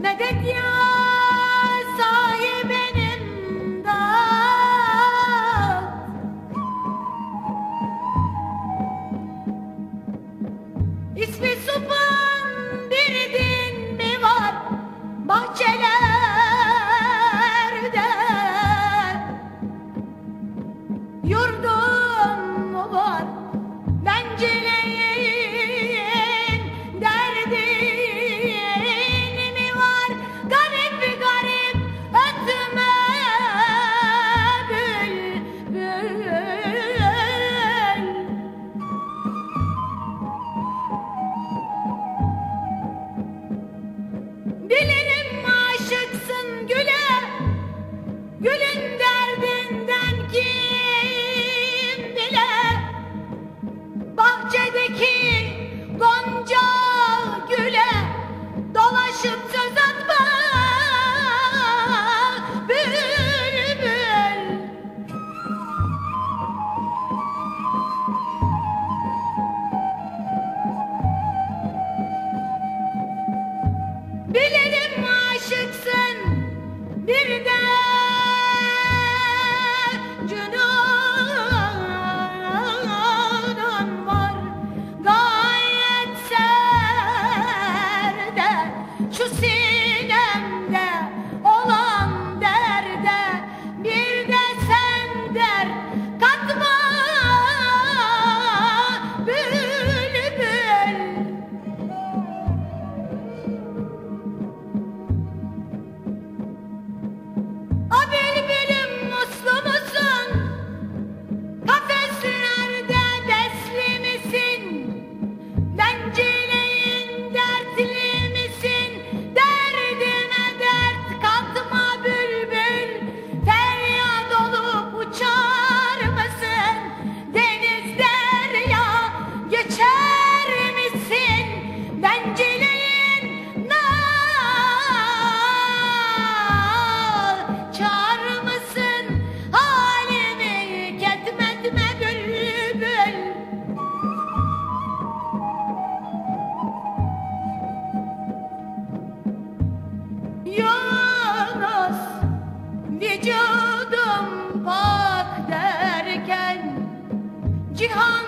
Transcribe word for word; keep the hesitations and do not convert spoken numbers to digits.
Medet ya sahibenim dağ, İsmi Supan bir din mi var bahçelerde? Yurdum mu var bencileyin derdin mi var? Garip garip ötme bülbül. Bilirim aşıksın güle, gülün derdinden kim bilir? Bahçedeki gonca güle dolaşıp söz atma bülbül. Bilirim aşıksın bir de cünunun var gayet serde, şu sinemde olan derde bir de sen der katma bülbül. O bülbülüm muslu musun? Kafeslerde besli misin? Bencileyin dertli misin? Derdime dert katma bülbül. Feryat olup uçar mısın? Deniz derya geçer misin? Bencileyin nar çağır mısın? Halimi ketmetme bülbül. Yunus vücudum pak derken cihan